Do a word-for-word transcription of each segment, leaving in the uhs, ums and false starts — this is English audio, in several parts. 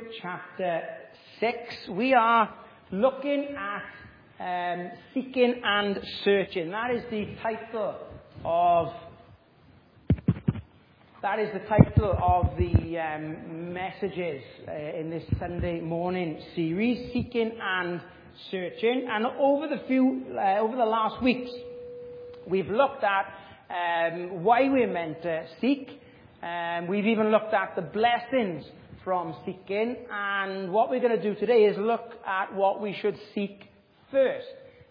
chapter six. We are looking at um, seeking and searching. That is the title of that is the title of the um, messages uh, in this Sunday morning series, Seeking and Searching. And over the few uh, over the last weeks, we've looked at um, why we're meant to seek. Um, we've even looked at the blessings from seeking, and what we're going to do today is look at what we should seek first.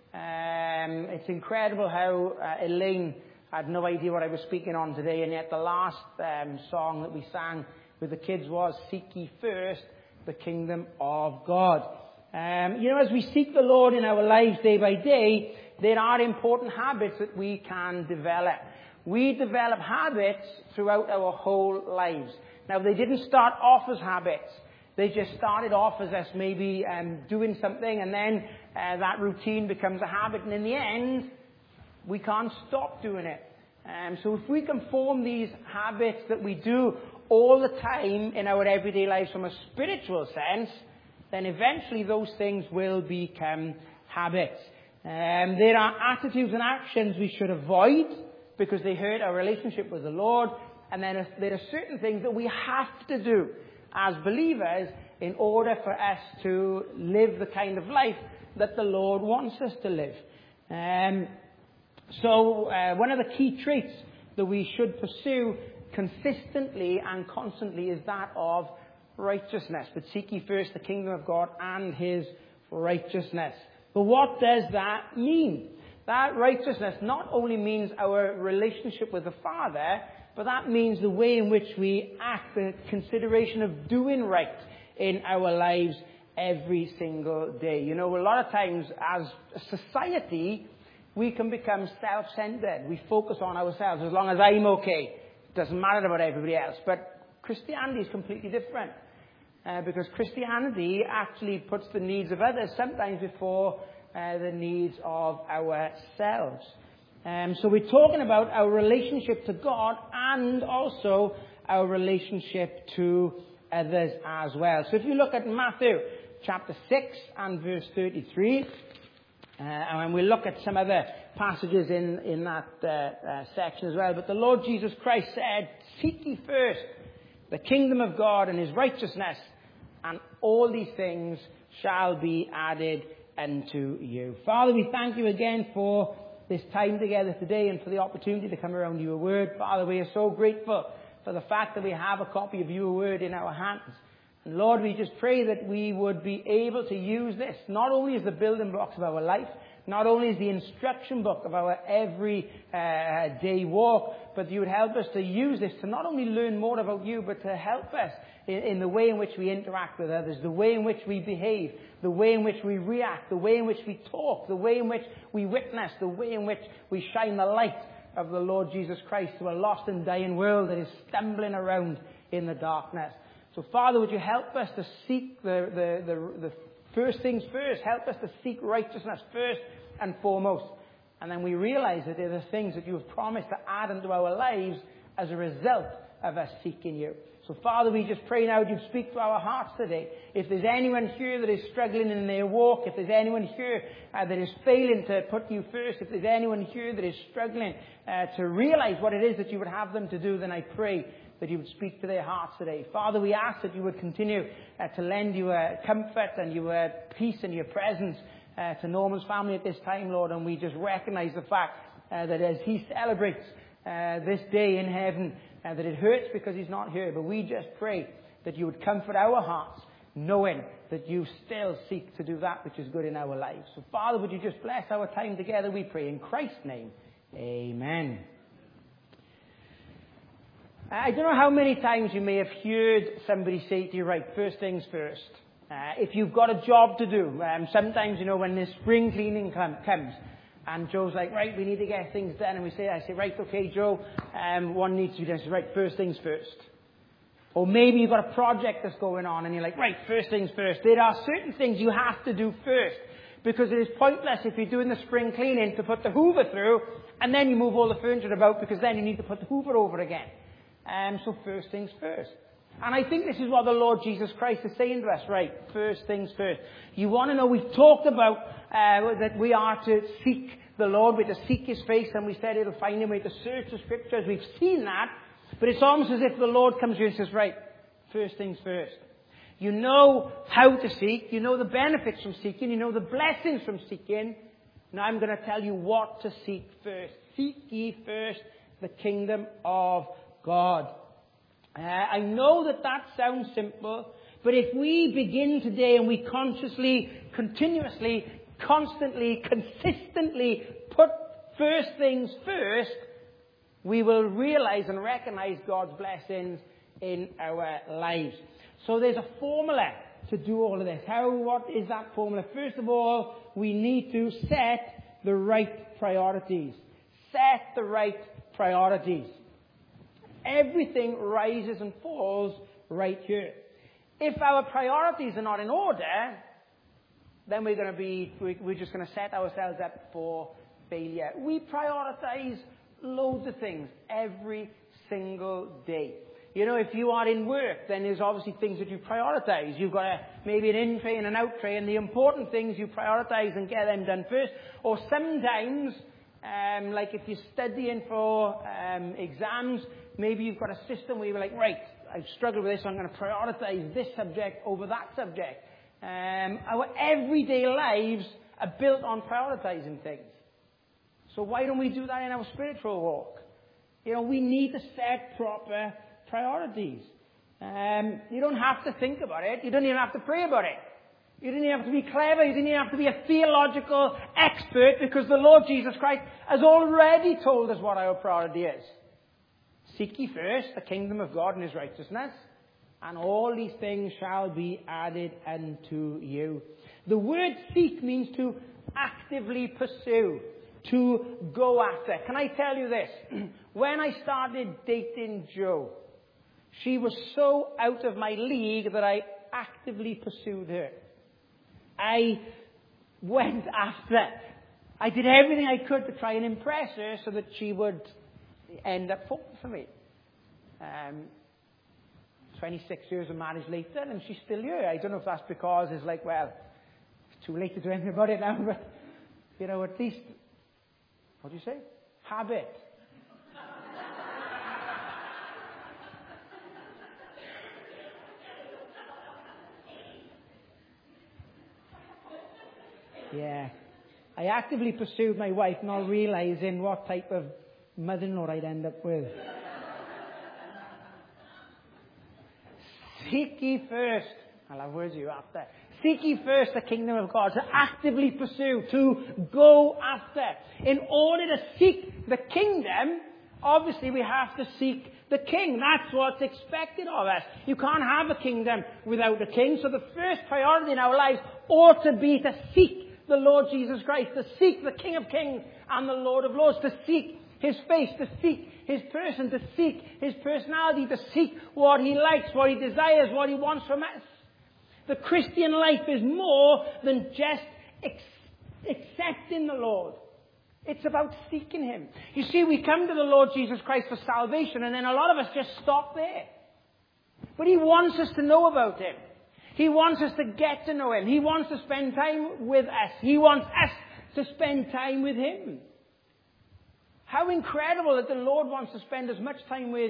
Um, it's incredible how uh, Elaine had no idea what I was speaking on today, and yet the last um, song that we sang with the kids was Seek Ye First the Kingdom of God. Um, you know, as we seek the Lord in our lives day by day, there are important habits that we can develop. We develop habits throughout our whole lives. Now, they didn't start off as habits. They just started off as us maybe um, doing something, and then uh, that routine becomes a habit. And in the end, we can't stop doing it. Um, so if we can form these habits that we do all the time in our everyday lives from a spiritual sense, then eventually those things will become habits. Um, there are attitudes and actions we should avoid because they hurt our relationship with the Lord. And then there are certain things that we have to do as believers in order for us to live the kind of life that the Lord wants us to live. Um, so uh, one of the key traits that we should pursue consistently and constantly is that of righteousness. But seek ye first the kingdom of God and his righteousness. But what does that mean? That righteousness not only means our relationship with the Father, but that means the way in which we act, the consideration of doing right in our lives every single day. You know, a lot of times as a society, we can become self-centered. We focus on ourselves. As long as I'm okay, it doesn't matter about everybody else. But Christianity is completely different. Uh, because Christianity actually puts the needs of others sometimes before uh, the needs of ourselves. Um, so we're talking about our relationship to God and also our relationship to others as well. So if you look at Matthew chapter six and verse thirty-three, uh, and we'll look at some other passages in, in that uh, uh, section as well. But the Lord Jesus Christ said, seek ye first the kingdom of God and his righteousness, and all these things shall be added unto you. Father, we thank you again for this time together today and for the opportunity to come around your word. Father, we are so grateful for the fact that we have a copy of your word in our hands. And Lord, we just pray that we would be able to use this not only as the building blocks of our life, not only as the instruction book of our every uh, day walk, but you would help us to use this to not only learn more about you, but to help us in, in the way in which we interact with others, the way in which we behave, the way in which we react, the way in which we talk, the way in which we witness, the way in which we shine the light of the Lord Jesus Christ to a lost and dying world that is stumbling around in the darkness. So, Father, would you help us to seek the, the, the, the first things first. Help us to seek righteousness first and foremost. And then we realize that there are things that you have promised to add into our lives as a result of us seeking you. So, Father, we just pray now that you speak to our hearts today. If there's anyone here that is struggling in their walk, if there's anyone here uh, that is failing to put you first, if there's anyone here that is struggling uh, to realize what it is that you would have them to do, then I pray that you would speak to their hearts today. Father, we ask that you would continue uh, to lend your comfort and your peace and your presence uh, to Norman's family at this time, Lord, and we just recognize the fact uh, that as he celebrates uh, this day in heaven, uh, that it hurts because he's not here, but we just pray that you would comfort our hearts, knowing that you still seek to do that which is good in our lives. So, Father, would you just bless our time together, we pray, in Christ's name. Amen. I don't know how many times you may have heard somebody say to you, right, first things first. Uh, if you've got a job to do, um, sometimes, you know, when the spring cleaning com- comes, and Joe's like, right, we need to get things done, and we say, I say, right, okay, Joe, um, one needs to be done. I say, right, first things first. Or maybe you've got a project that's going on, and you're like, right, first things first. There are certain things you have to do first, because it is pointless if you're doing the spring cleaning to put the hoover through, and then you move all the furniture about, because then you need to put the hoover over again. Um, so first things first. And I think this is what the Lord Jesus Christ is saying to us, right? First things first. You want to know, we've talked about uh, that we are to seek the Lord, we're to seek His face, and we said it'll find Him, we're to search the Scriptures. We've seen that, but it's almost as if the Lord comes here and says, right, first things first. You know how to seek, you know the benefits from seeking, you know the blessings from seeking. Now I'm going to tell you what to seek first. Seek ye first the kingdom of God. Uh, I know that that sounds simple, but if we begin today and we consciously, continuously, constantly, consistently put first things first, we will realize and recognize God's blessings in our lives. So there's a formula to do all of this. How, what is that formula? First of all, we need to set the right priorities. Set the right priorities. Everything rises and falls right here. If our priorities are not in order, then we're going to be, we're just going to set ourselves up for failure. We prioritize loads of things every single day. You know, if you are in work, then there's obviously things that you prioritize. You've got a, maybe an in tray and an out tray, and the important things you prioritize and get them done first. Or sometimes, um, like if you're studying for um, exams, maybe you've got a system where you're like, right, I've struggled with this, so I'm going to prioritize this subject over that subject. Um, our everyday lives are built on prioritizing things. So why don't we do that in our spiritual walk? You know, we need to set proper priorities. Um, you don't have to think about it. You don't even have to pray about it. You don't even have to be clever. You don't even have to be a theological expert, because the Lord Jesus Christ has already told us what our priority is. Seek ye first the kingdom of God and His righteousness, and all these things shall be added unto you. The word seek means to actively pursue, to go after. Can I tell you this? When I started dating Jo, she was so out of my league that I actively pursued her. I went after. I did everything I could to try and impress her so that she would end up falling for me. Um, twenty-six years of marriage later, and she's still here. I don't know if that's because it's like, well, it's too late to do anything about it now, but, you know, at least, what do you say? Habit. Yeah. I actively pursued my wife, not realizing what type of mother-in-law I'd end up with. Seek ye first. I'll have words you after. Seek ye first the kingdom of God. To actively pursue. To go after. In order to seek the kingdom, obviously we have to seek the king. That's what's expected of us. You can't have a kingdom without a king. So the first priority in our lives ought to be to seek the Lord Jesus Christ, to seek the King of Kings and the Lord of Lords, to seek His face, to seek His person, to seek His personality, to seek what He likes, what He desires, what He wants from us. The Christian life is more than just ex- accepting the Lord. It's about seeking Him. You see, we come to the Lord Jesus Christ for salvation, and then a lot of us just stop there. But He wants us to know about Him. He wants us to get to know Him. He wants to spend time with us. He wants us to spend time with Him. How incredible that the Lord wants to spend as much time with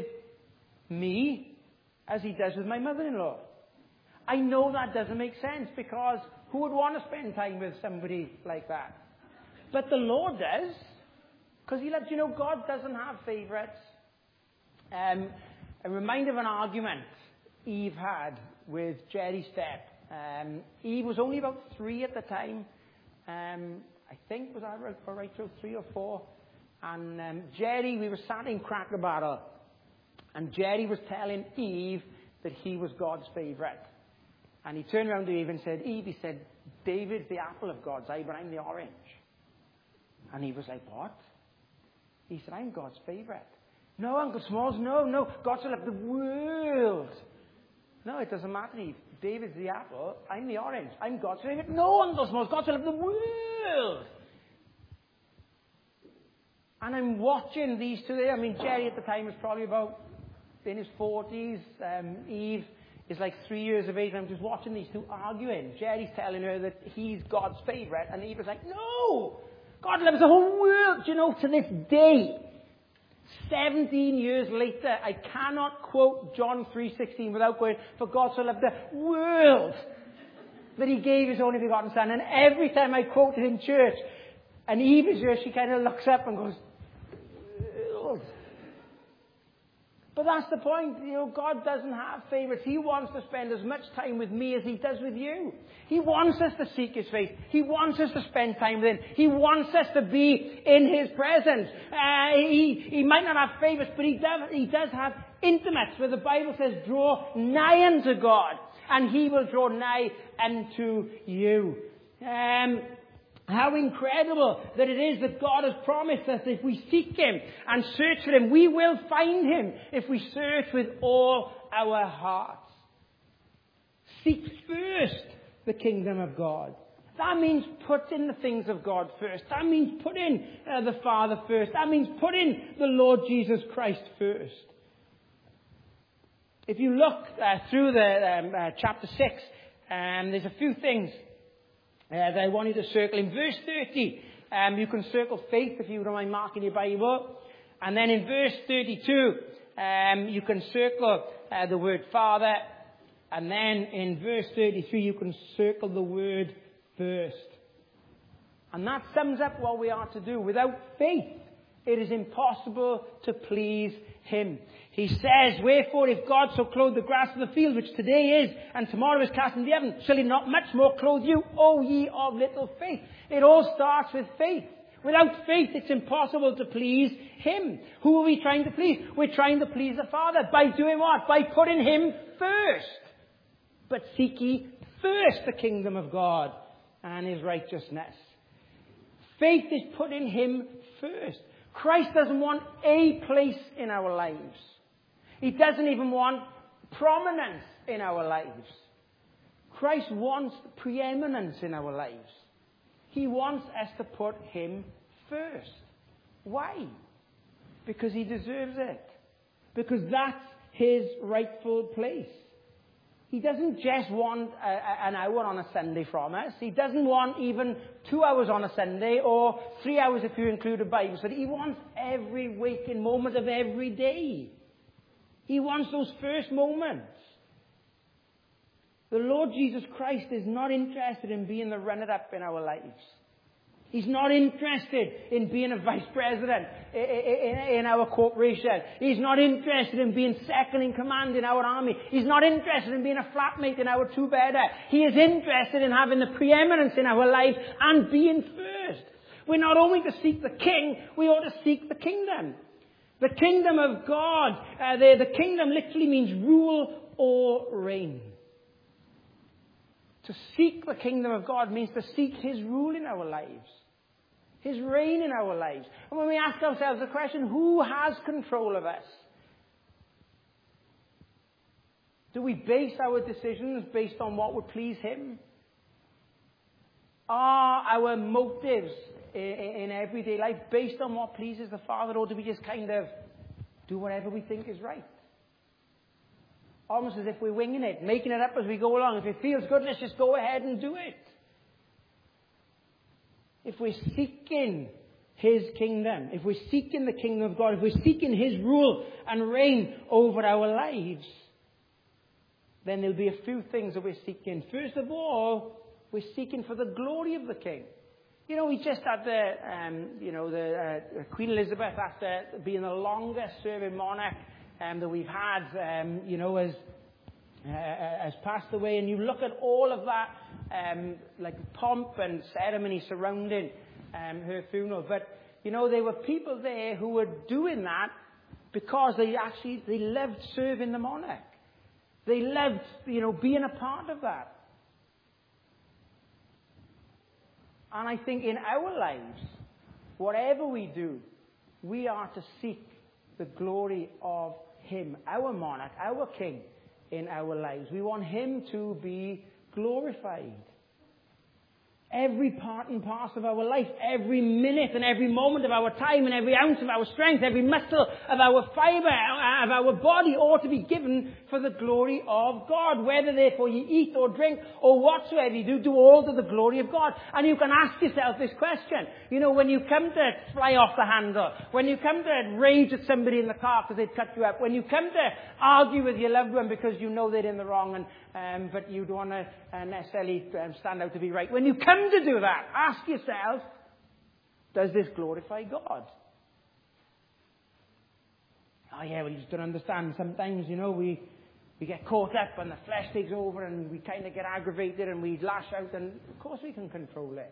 me as He does with my mother-in-law. I know that doesn't make sense, because who would want to spend time with somebody like that? But the Lord does, because He loves, you know, God doesn't have favourites. Um, I'm reminded of an argument Eve had with Jerry Stepp. Um, Eve was only about three at the time. Um, I think, was I right, right through three or four? And um, Jerry, we were sat in Cracker Barrel, and Jerry was telling Eve that he was God's favourite. And he turned around to Eve and said, Eve, he said, David's the apple of God's eye, but I'm the orange. And Eve was like, what? He said, I'm God's favourite. No, Uncle Smalls, no, no. God so loved the world. No, it doesn't matter, Eve. David's the apple, I'm the orange. I'm God's favourite. No, Uncle Smalls, God so loved the world. And I'm watching these two there. I mean, Jerry at the time was probably about in his forties. Um, Eve is like three years of age. I'm just watching these two arguing. Jerry's telling her that he's God's favourite, and Eve is like, no! God loves the whole world. You know, to this day, seventeen years later, I cannot quote John three sixteen without going, for God so loved the world that he gave his only begotten son. And every time I quote it in church, and Eve is here, she kind of looks up and goes, world. But that's the point. You know, God doesn't have favourites. He wants to spend as much time with me as he does with you. He wants us to seek his face. He wants us to spend time with him. He wants us to be in his presence. Uh, he, he might not have favourites, but he does, he does have intimates, where the Bible says, draw nigh unto God, and he will draw nigh unto you. Um, How incredible that it is that God has promised us, if we seek him and search for him, we will find him if we search with all our hearts. Seek first the kingdom of God. That means put in the things of God first. That means put in uh, the Father first. That means put in the Lord Jesus Christ first. If you look uh, through the um, uh, chapter six, um, there's a few things Uh, that I want you to circle. In verse thirty, um, you can circle faith if you don't mind marking your Bible. And then in verse thirty-two, um, you can circle uh, the word Father. And then in verse thirty-three, you can circle the word first. And that sums up what we are to do. Without faith, it is impossible to please him. He says, wherefore, if God so clothe the grass of the field, which today is, and tomorrow is cast into the oven, shall he not much more clothe you, O ye of little faith? It all starts with faith. Without faith, it's impossible to please him. Who are we trying to please? We're trying to please the Father. By doing what? By putting him first. But seek ye first the kingdom of God and his righteousness. Faith is putting him first. Christ doesn't want a place in our lives. He doesn't even want prominence in our lives. Christ wants preeminence in our lives. He wants us to put him first. Why? Because he deserves it. Because that's his rightful place. He doesn't just want a, a, an hour on a Sunday from us. He doesn't want even two hours on a Sunday, or three hours if you include a Bible study. He wants every waking moment of every day. He wants those first moments. The Lord Jesus Christ is not interested in being the runner-up in our lives. He's not interested in being a vice president in our corporation. He's not interested in being second in command in our army. He's not interested in being a flatmate in our two-bedder. He is interested in having the preeminence in our life and being first. We're not only to seek the king, we ought to seek the kingdom. The kingdom of God, uh, the, the kingdom literally means rule or reign. To seek the kingdom of God means to seek his rule in our lives. His reign in our lives. And when we ask ourselves the question, who has control of us? Do we base our decisions based on what would please him? Are our motives in, in everyday life based on what pleases the Father? Or do we just kind of do whatever we think is right? Almost as if we're winging it, making it up as we go along. If it feels good, let's just go ahead and do it. If we're seeking his kingdom, if we're seeking the kingdom of God, if we're seeking his rule and reign over our lives, then there'll be a few things that we're seeking. First of all, we're seeking for the glory of the king. You know, we just had the, um, you know, the uh, Queen Elizabeth, after being the longest serving monarch Um, that we've had, um, you know, has, uh, has passed away. And you look at all of that, um, like pomp and ceremony surrounding um, her funeral. But, you know, there were people there who were doing that because they actually, they loved serving the monarch. They loved, you know, being a part of that. And I think in our lives, whatever we do, we are to seek the glory of him, our monarch, our king in our lives. We want him to be glorified. Every part and parcel of our life, every minute and every moment of our time and every ounce of our strength, every muscle of our fibre, of our body ought to be given for the glory of God. Whether therefore you eat or drink or whatsoever you do, do all to the glory of God. And you can ask yourself this question. You know, when you come to fly off the handle, when you come to rage at somebody in the car because they've cut you up, when you come to argue with your loved one because you know they're in the wrong and Um, but you don't want to uh, necessarily um, stand out to be right. When you come to do that, ask yourself, does this glorify God? Oh yeah, well you just don't understand. Sometimes, you know, we, we get caught up and the flesh takes over and we kind of get aggravated and we lash out, and of course we can control it.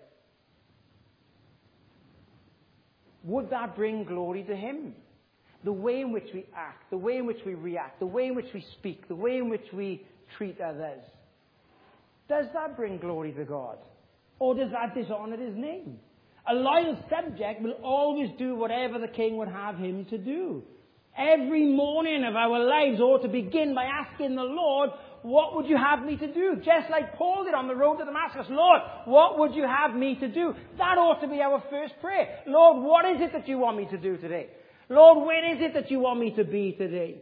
Would that bring glory to Him? The way in which we act, the way in which we react, the way in which we speak, the way in which we treat others. Does that bring glory to God? Or does that dishonour His name? A loyal subject will always do whatever the king would have him to do. Every morning of our lives ought to begin by asking the Lord, what would you have me to do? Just like Paul did on the road to Damascus. Lord, what would you have me to do? That ought to be our first prayer. Lord, what is it that you want me to do today? Lord, where is it that you want me to be today?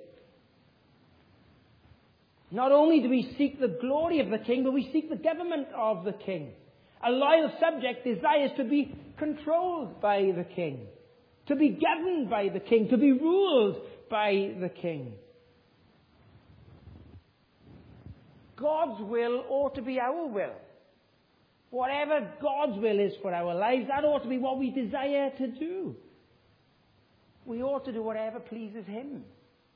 Not only do we seek the glory of the king, but we seek the government of the king. A loyal subject desires to be controlled by the king, to be governed by the king, to be ruled by the king. God's will ought to be our will. Whatever God's will is for our lives, that ought to be what we desire to do. We ought to do whatever pleases Him.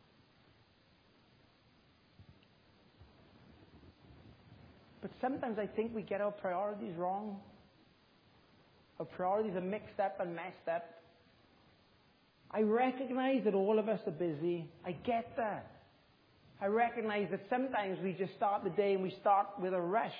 But sometimes I think we get our priorities wrong. Our priorities are mixed up and messed up. I recognize that all of us are busy. I get that. I recognize that sometimes we just start the day and we start with a rush.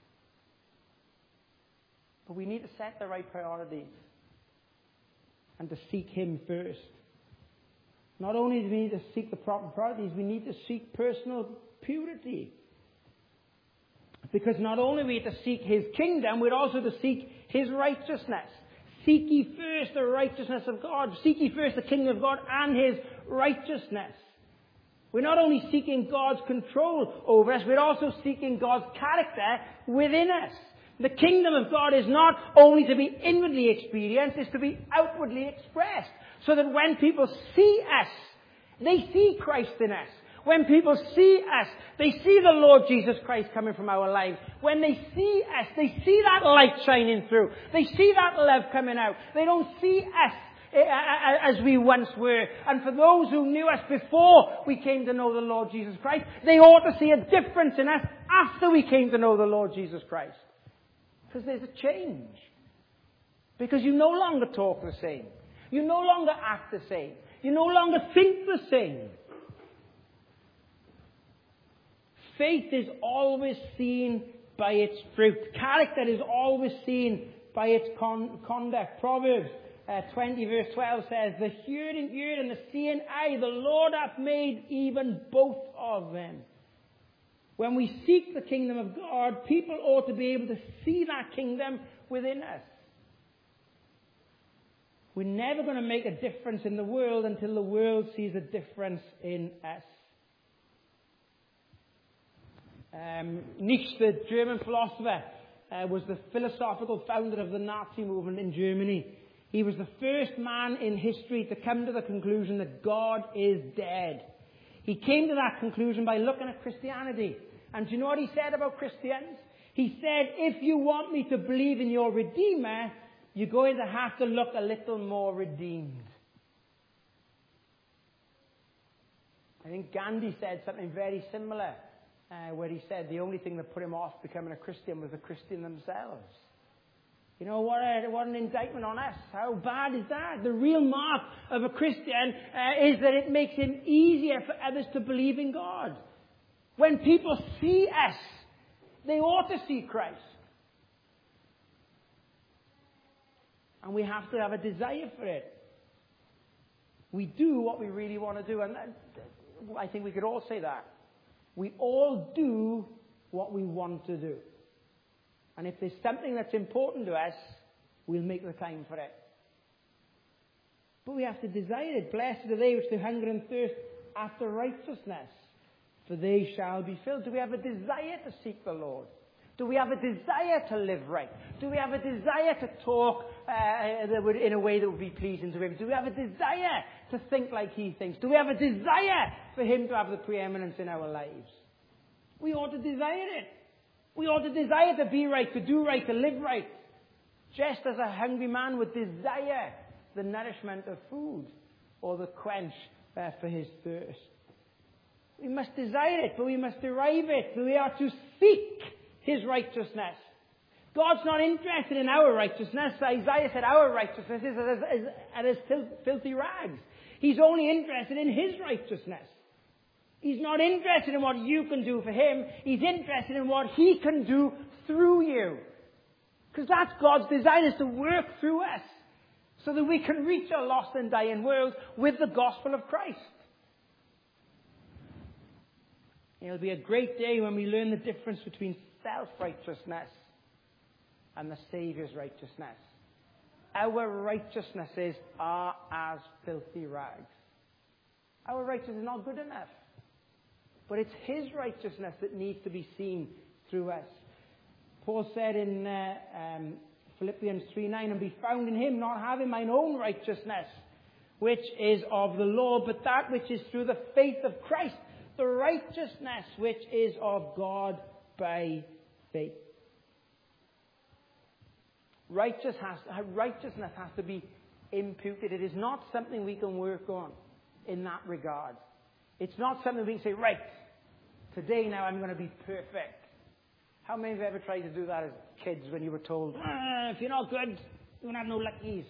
But we need to set the right priorities and to seek Him first. Not only do we need to seek the proper priorities, we need to seek personal purity. Because not only are we to seek His kingdom, we're also to seek His righteousness. Seek ye first the righteousness of God. Seek ye first the kingdom of God and His righteousness. We're not only seeking God's control over us, we're also seeking God's character within us. The kingdom of God is not only to be inwardly experienced, it's to be outwardly expressed. So that when people see us, they see Christ in us. When people see us, they see the Lord Jesus Christ coming from our lives. When they see us, they see that light shining through. They see that love coming out. They don't see us as we once were. And for those who knew us before we came to know the Lord Jesus Christ, they ought to see a difference in us after we came to know the Lord Jesus Christ. Because there's a change. Because you no longer talk the same. You no longer act the same. You no longer think the same. Faith is always seen by its fruit. Character is always seen by its con- conduct. Proverbs uh, twenty verse twelve says, the hearing ear and the seeing eye, the Lord hath made even both of them. When we seek the kingdom of God, people ought to be able to see that kingdom within us. We're never going to make a difference in the world until the world sees a difference in us. Um, Nietzsche, the German philosopher, uh, was the philosophical founder of the Nazi movement in Germany. He was the first man in history to come to the conclusion that God is dead. He came to that conclusion by looking at Christianity. And do you know what he said about Christians? He said, if you want me to believe in your Redeemer, you're going to have to look a little more redeemed. I think Gandhi said something very similar. Uh, where he said the only thing that put him off becoming a Christian was the Christian themselves. You know, what, a, what an indictment on us. How bad is that? The real mark of a Christian uh, is that it makes him easier for others to believe in God. When people see us, they ought to see Christ. And we have to have a desire for it. We do what we really want to do. And that, I think we could all say that. We all do what we want to do. And if there's something that's important to us, we'll make the time for it. But we have to desire it. Blessed are they which do hunger and thirst after righteousness, for they shall be filled. Do we have a desire to seek the Lord? Do we have a desire to live right? Do we have a desire to talk uh, that would, in a way that would be pleasing to Him? Do we have a desire to think like He thinks? Do we have a desire for Him to have the preeminence in our lives? We ought to desire it. We ought to desire to be right, to do right, to live right. Just as a hungry man would desire the nourishment of food or the quench uh, for his thirst. We must desire it, but we must derive it. We are to seek His righteousness. God's not interested in our righteousness. Isaiah said our righteousness is as, as, as, as filthy rags. He's only interested in His righteousness. He's not interested in what you can do for Him. He's interested in what He can do through you. Because that's God's design, is to work through us so that we can reach a lost and dying world with the gospel of Christ. It'll be a great day when we learn the difference between self-righteousness and the Saviour's righteousness. Our righteousnesses are as filthy rags. Our righteousness is not good enough. But it's His righteousness that needs to be seen through us. Paul said in uh, um, Philippians three nine, and be found in Him, not having mine own righteousness, which is of the law, but that which is through the faith of Christ, the righteousness which is of God by faith. Righteous has, righteousness has to be imputed. It is not something we can work on in that regard. It's not something we can say, right, today now I'm going to be perfect. How many of you ever tried to do that as kids when you were told, ah, if you're not good, you won't have no luckies.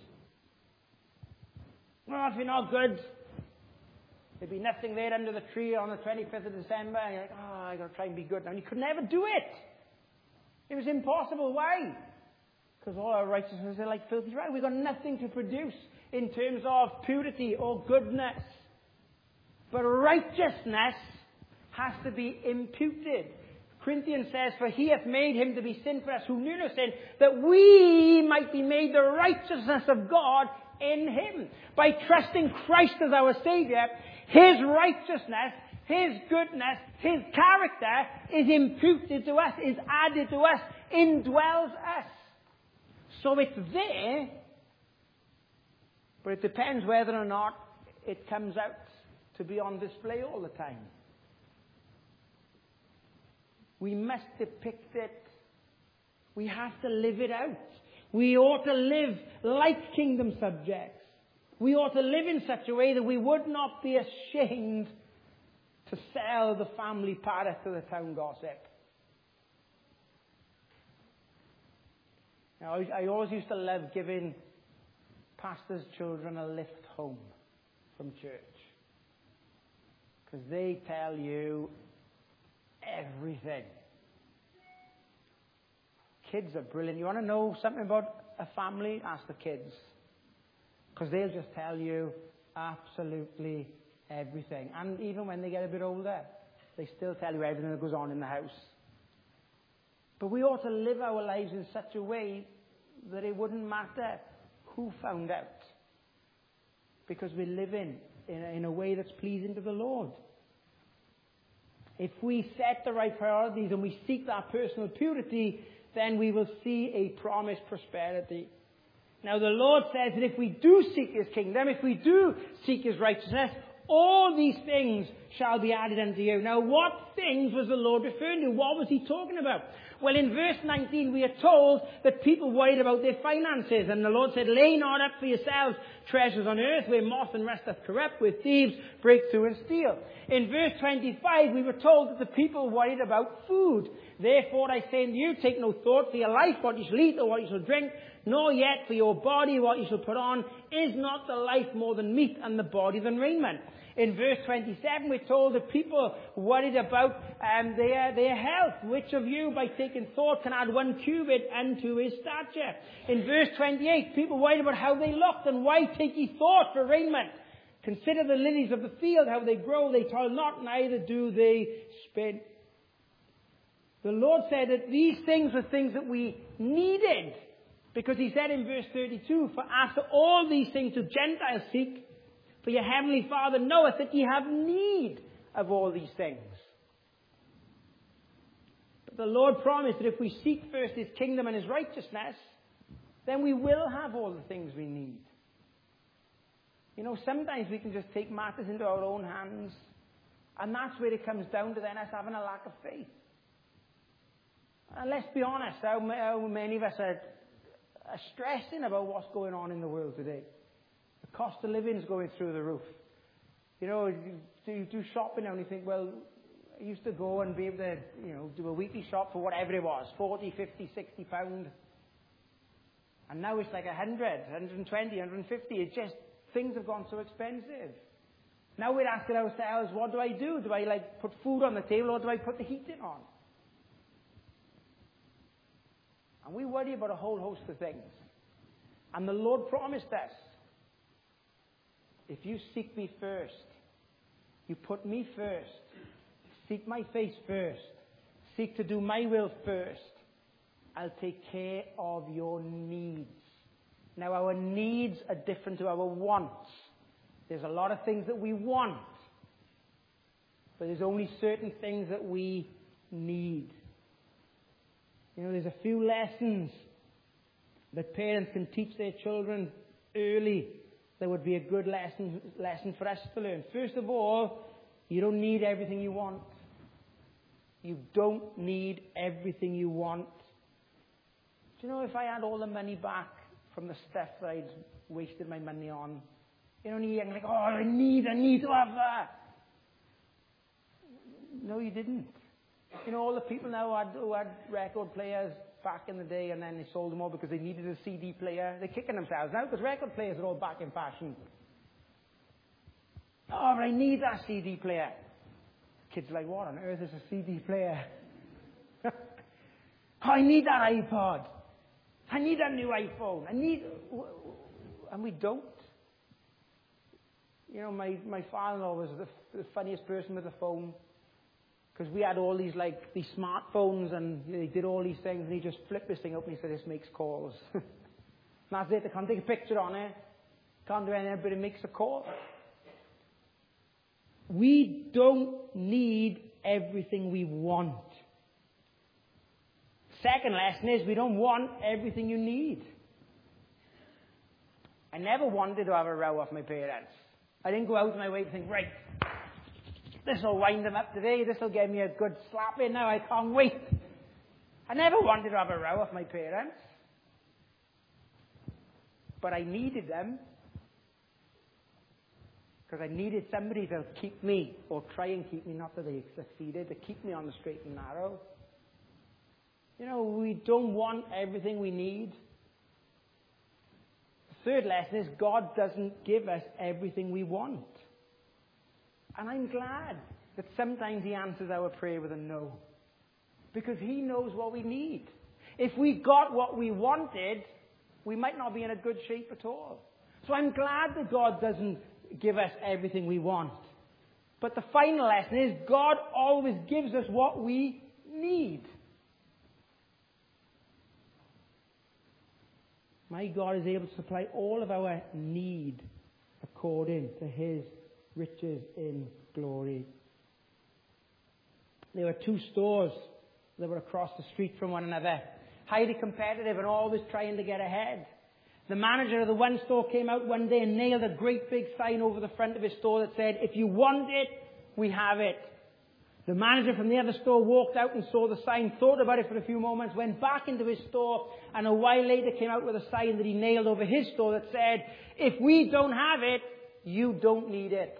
Well, if you're not good, there'd be nothing there under the tree on the twenty-fifth of December. And you're like, oh, I've got to try and be good now. And you could never do it. It was impossible. Why? Because all our righteousness are like filthy rags. We've got nothing to produce in terms of purity or goodness. But righteousness has to be imputed. Corinthians says, for He hath made Him to be sin for us who knew no sin, that we might be made the righteousness of God in Him. By trusting Christ as our Saviour, His righteousness, His goodness, His character is imputed to us, is added to us, indwells us. So it's there, but it depends whether or not it comes out to be on display all the time. We must depict it. We have to live it out. We ought to live like kingdom subjects. We ought to live in such a way that we would not be ashamed to sell the family parrot to the town gossip. Now, I always used to love giving pastors' children a lift home from church. Because they tell you everything. Kids are brilliant. You want to know something about a family? Ask the kids. Because they'll just tell you absolutely everything. And even when they get a bit older, they still tell you everything that goes on in the house. But we ought to live our lives in such a way that it wouldn't matter who found out. Because we're living in a, in a way that's pleasing to the Lord. If we set the right priorities and we seek that personal purity, then we will see a promised prosperity. Now the Lord says that if we do seek His kingdom, if we do seek His righteousness, all these things shall be added unto you. Now what things was the Lord referring to? What was He talking about? Well, in verse nineteen we are told that people worried about their finances. And the Lord said, lay not up for yourselves treasures on earth, where moth and rust doth corrupt, where thieves break through and steal. In verse twenty-five we were told that the people worried about food. Therefore I say unto you, take no thought for your life, what you shall eat or what you shall drink, nor yet for your body what you shall put on. Is not the life more than meat, and the body than raiment? In verse twenty-seven, we're told that people worried about um, their, their health. Which of you, by taking thought, can add one cubit unto his stature? In verse twenty-eight, people worried about how they looked, and why take ye thought for raiment? Consider the lilies of the field, how they grow. They toil not, neither do they spin. The Lord said that these things were things that we needed. Because he said in verse thirty-two, for after all these things do Gentiles seek, for your heavenly Father knoweth that ye have need of all these things. But the Lord promised that if we seek first his kingdom and his righteousness, then we will have all the things we need. You know, sometimes we can just take matters into our own hands, and that's where it comes down to then us having a lack of faith. And let's be honest, how, how many of us are, are stressing about what's going on in the world today? The cost of living is going through the roof. You know, you, you do shopping now and you think, well, I used to go and be able to, you know, do a weekly shop for whatever it was, forty, fifty, sixty pounds. And now it's like one hundred, one hundred twenty, one hundred fifty. It's just, things have gone so expensive. Now we're asking ourselves, what do I do? Do I like put food on the table or do I put the heating on? And we worry about a whole host of things. And the Lord promised us, if you seek me first, you put me first, seek my face first, seek to do my will first, I'll take care of your needs. Now our needs are different to our wants. There's a lot of things that we want, but there's only certain things that we need. You know, there's a few lessons that parents can teach their children early that would be a good lesson, lesson for us to learn. First of all, you don't need everything you want. You don't need everything you want. Do you know, if I had all the money back from the stuff that I'd wasted my money on, you know, you're like, oh, I need, I need to have that. No, you didn't. You know, all the people now who had, who had record players back in the day and then they sold them all because they needed a C D player. They're kicking themselves now because record players are all back in fashion. Oh, but I need that C D player. Kids are like, what on earth is a C D player? Oh, I need that iPod. I need that new iPhone. I need... And we don't. You know, my, my father-in-law was the, the funniest person with a phone. Because we had all these, like, these smartphones and they did all these things and he just flipped this thing up and he said, this makes calls. And that's it. They can't take a picture on it. Can't do anything, but it makes a call. We don't need everything we want. Second lesson is we don't want everything you need. I never wanted to have a row with my parents. I didn't go out of my way to think, right, this will wind them up today. This will give me a good slap in now. I can't wait. I never wanted to have a row with my parents. But I needed them. Because I needed somebody to keep me, or try and keep me, not that they succeeded, to keep me on the straight and narrow. You know, we don't want everything we need. The third lesson is God doesn't give us everything we want. And I'm glad that sometimes he answers our prayer with a no. Because he knows what we need. If we got what we wanted, we might not be in a good shape at all. So I'm glad that God doesn't give us everything we want. But the final lesson is God always gives us what we need. My God is able to supply all of our need according to his riches in glory. There were two stores that were across the street from one another, highly competitive and always trying to get ahead. The manager of the one store came out one day and nailed a great big sign over the front of his store that said, if you want it, we have it. The manager from the other store walked out and saw the sign, thought about it for a few moments, went back into his store, and a while later came out with a sign that he nailed over his store that said, if we don't have it, you don't need it.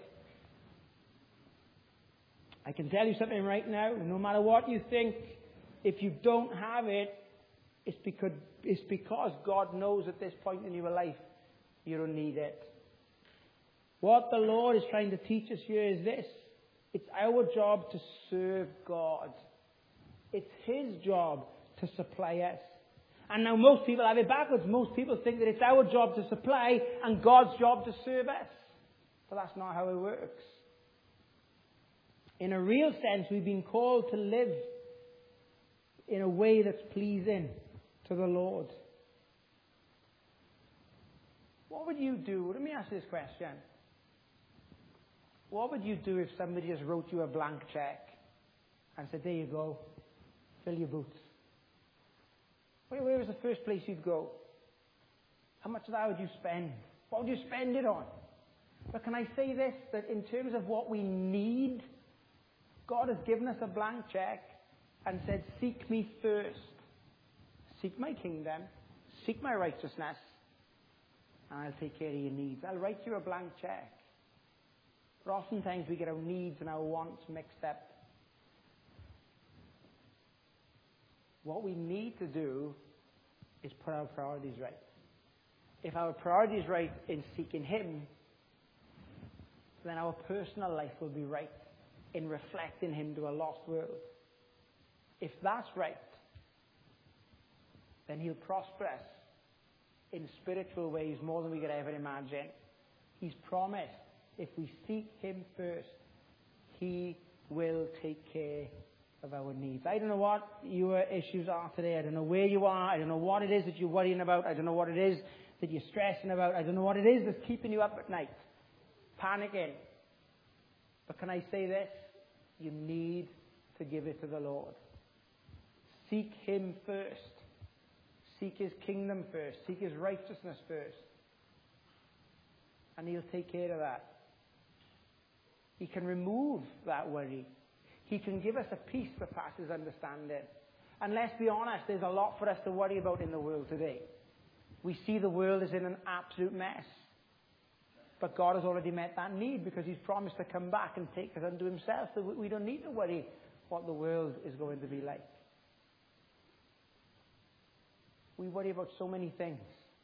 I can tell you something right now, no matter what you think, if you don't have it, it's because, it's because God knows at this point in your life, you don't need it. What the Lord is trying to teach us here is this. It's our job to serve God. It's his job to supply us. And now most people have it backwards. Most people think that it's our job to supply and God's job to serve us. But that's not how it works. In a real sense, we've been called to live in a way that's pleasing to the Lord. What would you do? Let me ask you this question. What would you do if somebody just wrote you a blank check and said, there you go, fill your boots? Where, where was the first place you'd go? How much of that would you spend? What would you spend it on? But can I say this, that in terms of what we need, God has given us a blank check and said, seek me first. Seek my kingdom. Seek my righteousness. And I'll take care of your needs. I'll write you a blank check. But oftentimes we get our needs and our wants mixed up. What we need to do is put our priorities right. If our priorities right in seeking Him, then our personal life will be right in reflecting Him to a lost world. If that's right, then He'll prosper us in spiritual ways more than we could ever imagine. He's promised if we seek Him first, He will take care of our needs. I don't know what your issues are today. I don't know where you are. I don't know what it is that you're worrying about. I don't know what it is that you're stressing about. I don't know what it is that's keeping you up at night, panicking. But can I say this? You need to give it to the Lord. Seek Him first. Seek His kingdom first. Seek His righteousness first. And He'll take care of that. He can remove that worry. He can give us a peace that passes understanding. And let's be honest, there's a lot for us to worry about in the world today. We see the world is in an absolute mess. But God has already met that need because He's promised to come back and take us unto Himself. So we don't need to worry what the world is going to be like. We worry about so many things.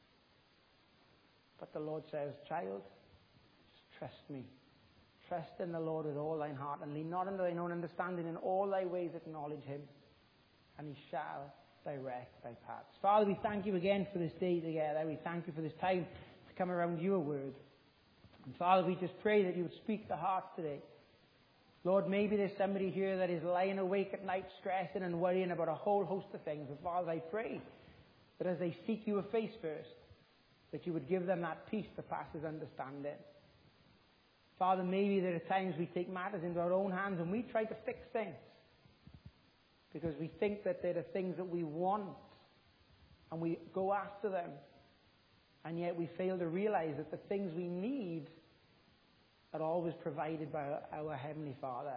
But the Lord says, child, just trust me. Trust in the Lord with all thine heart and lean not unto thine own understanding. In all thy ways acknowledge Him, and He shall direct thy paths. Father, we thank You again for this day together. We thank You for this time to come around Your word. And Father, we just pray that You would speak to hearts today. Lord, maybe there's somebody here that is lying awake at night stressing and worrying about a whole host of things. But Father, I pray that as they seek You face first, that You would give them that peace that passes understanding. Father, maybe there are times we take matters into our own hands and we try to fix things because we think that they're the things that we want and we go after them. And yet we fail to realize that the things we need are always provided by our Heavenly Father.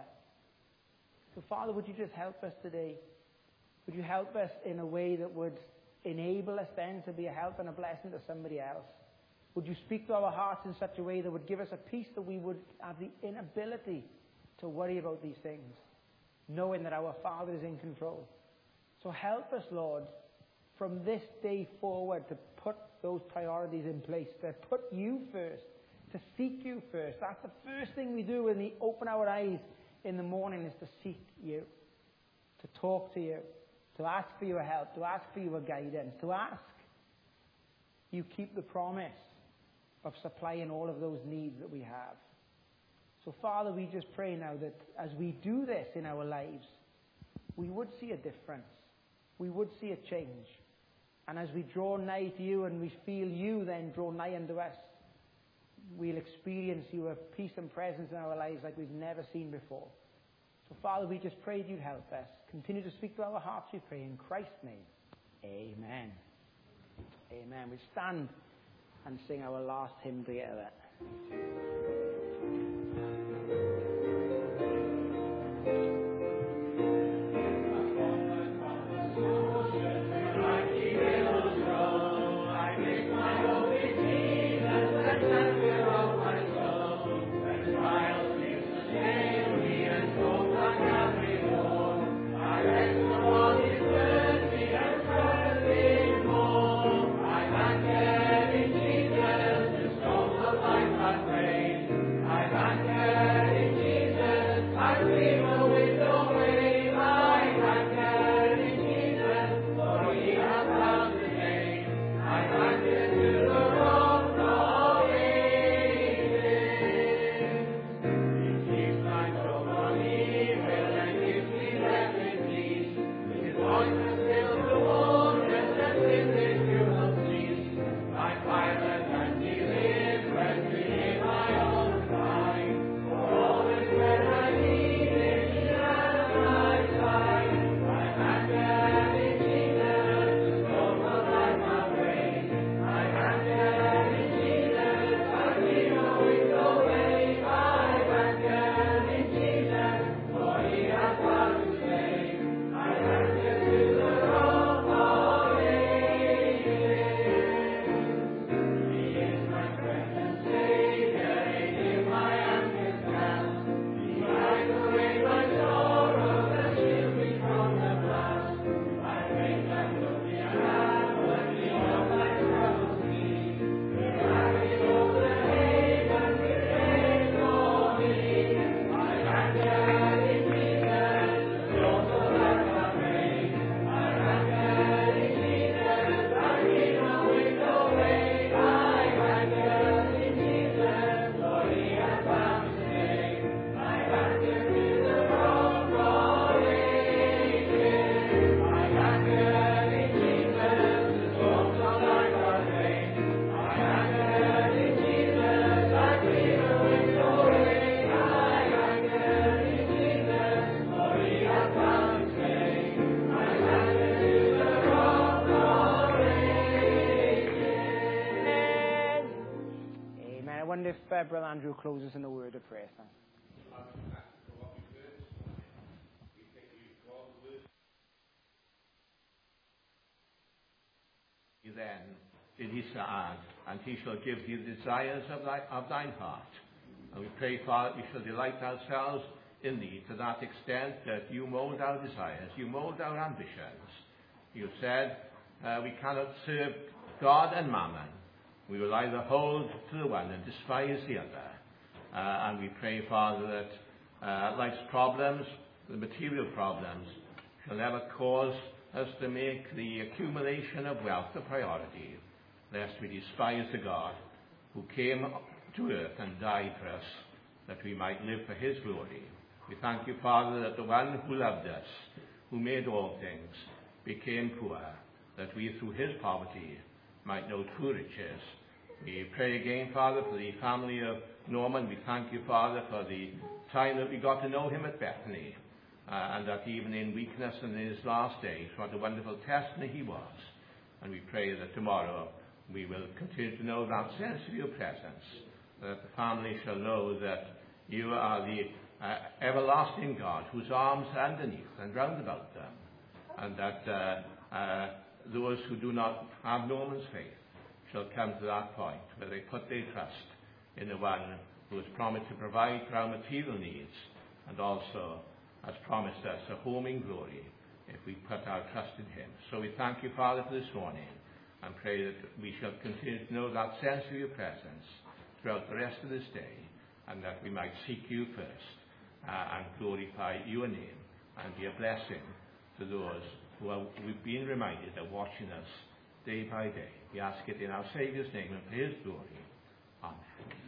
So Father, would You just help us today? Would You help us in a way that would enable us then to be a help and a blessing to somebody else? Would You speak to our hearts in such a way that would give us a peace that we would have the inability to worry about these things, knowing that our Father is in control. So help us, Lord, from this day forward to put those priorities in place, to put You first, to seek You first. That's the first thing we do when we open our eyes in the morning, is to seek You, to talk to You, to ask for Your help, to ask for Your guidance, to ask You keep the promise of supplying all of those needs that we have. So Father, we just pray now that as we do this in our lives, we would see a difference. We would see a change. And as we draw nigh to You and we feel You then draw nigh unto us, we'll experience Your peace and presence in our lives like we've never seen before. So Father, we just pray that You'd help us. Continue to speak to our hearts, we pray in Christ's name. Amen. Amen. We stand and sing our last hymn together. Praise if uh, Brother Andrew closes in a word of prayer. Thanks. Then did he add, and he shall give thee the desires of, thy, of thine heart. And we pray, Father, we shall delight ourselves in thee to that extent that you mould our desires, you mould our ambitions. You said uh, we cannot serve God and mammon. We will either hold to the one and despise the other. Uh, and we pray, Father, that uh, life's problems, the material problems, shall never cause us to make the accumulation of wealth a priority, lest we despise the God who came to earth and died for us, that we might live for his glory. We thank you, Father, that the one who loved us, who made all things, became poor, that we through his poverty might know true riches. We pray again, Father, for the family of Norman. We thank you, Father, for the time that we got to know him at Bethany, uh, and that even in weakness and in his last days, what a wonderful testimony he was. And we pray that tomorrow we will continue to know that sense of your presence, that the family shall know that you are the uh, everlasting God, whose arms are underneath and round about them, and that uh, uh, those who do not have Norman's faith shall come to that point where they put their trust in the one who has promised to provide for our material needs, and also has promised us a home in glory if we put our trust in him. So we thank you, Father, for this morning, and pray that we shall continue to know that sense of your presence throughout the rest of this day, and that we might seek you first uh, and glorify your name and be a blessing to those who are, we've been reminded are watching us day by day. We ask it in our Saviour's name and for his glory. Amen.